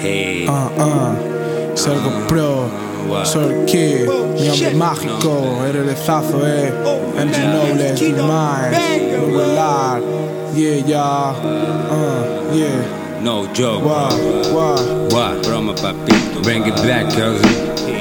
Hey. Sergo Pro, Soul Kid, mi hombre mágico, el rezazo, MG Knowledge, D-Minds, Nubelar, yeah, yeah. No joke. What? Broma, papito. Bring it back, cousin.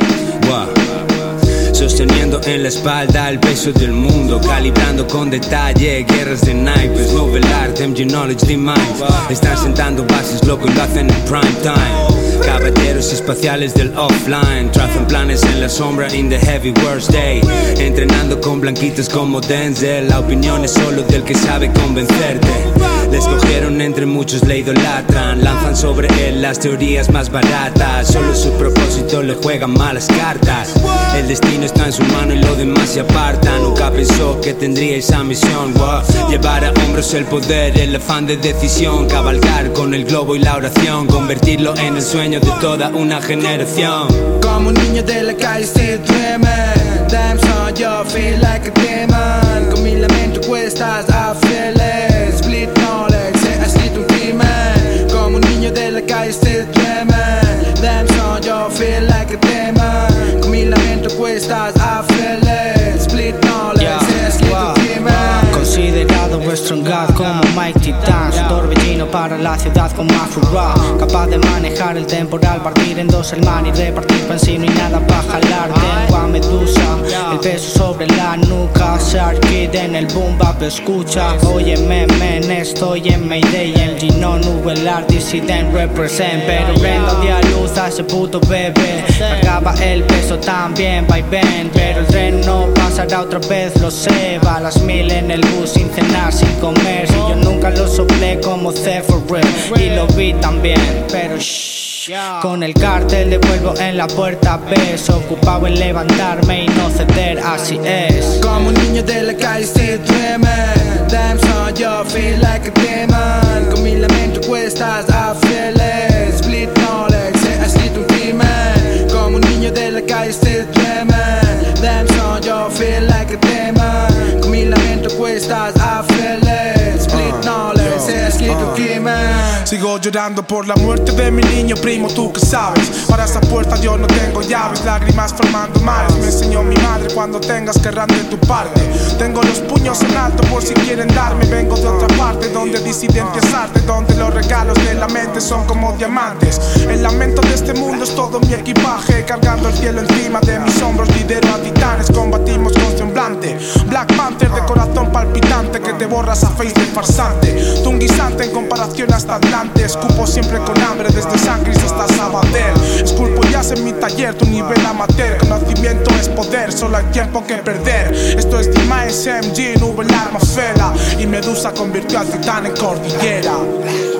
Sosteniendo en la espalda el peso del mundo, calibrando con detalle guerras de naipes. Novelar, MG Knowledge, D-Minds. Están sentando bases, loco, y lo hacen en prime time. Caballeros espaciales del offline, trazan planes en la sombra in the heavy worst day. Entrenando con blanquitos como Denzel, la opinión es solo del que sabe convencerte. Le escogieron entre muchos, le idolatran, lanzan sobre él las teorías más baratas. Solo su propósito le juegan malas cartas. El destino está en su mano y lo demás se aparta. Nunca pensó que tendría esa misión, llevar a hombros el poder, el afán de decisión. Cabalgar con el globo y la oración, convertirlo en el sueño de toda una generación. Como un niño de la calle still dreaming. Damn son, yo feel like a demon. Con mi lamento cuestas I feel it. Split knowledge, se ha escrito un crimen. Como un niño de la calle still dreaming. Damn son, yo feel like a demon. Con mi lamento cuestas I feel it. Split knowledge, se ha escrito un crimen. Considerado vuestro God como Mike Titan, su torbellino para la ciudad con Mafurra, capaz de manejar el temporal, partir en dos el mar y repartir pan si no hay nada para jalar. Tengo a Medusa, el peso sobre la nuca, Shark Kid en el boom bap, escucha. Óyeme, men, estoy en Mayday, MG no Nubelar, Dissident represent. Pero prendo de luz a ese puto bebé, cargaba el peso también, vaivén. Pero el tren no pasará otra vez, lo sé. Va a las 1000 en el bus sin cenar, sin comer. Si yo nunca lo soplé como C4 y lo vi también, pero shh. Con el cartel devuelvo en la puerta, ves. Ocupado en levantarme y no ceder, así es. Como un niño de la calle still dreaming. Damn son, yo feel like a demon. Con mi lamento cuestas I feel it. Split knowledge, se ha escrito un crimen. Como un niño de la calle still dreaming. Damn son, yo feel like a demon. Con mi lamento cuestas I feel it. Split knowledge, se ha escrito un crimen. Sigo llorando por la muerte de mi niño primo, tú que sabes. Para esa puerta yo no tengo llaves, lágrimas formando mares. Me enseñó mi madre, cuando tengas querrán de tu parte. Tengo los puños en alto por si quieren darme. Vengo de otra parte donde disidencia es arte, donde los regalos de la mente son como diamantes. El lamento de este mundo es todo mi equipaje, cargando el cielo encima de mis hombros. Lidero a titanes, combatimos con semblante. Black Panther de corazón palpitante, que te borras a face de farsante. Tú un guisante en comparación hasta Atlante. Escupo siempre con hambre desde San Cris hasta Sabadell. Esculpo jazz en mi taller, tu nivel amateur. Conocimiento es poder, solo hay tiempo que perder. Esto es D-Minds, MG, Nubelar, Mafela. Y Medusa convirtió al titán en cordillera.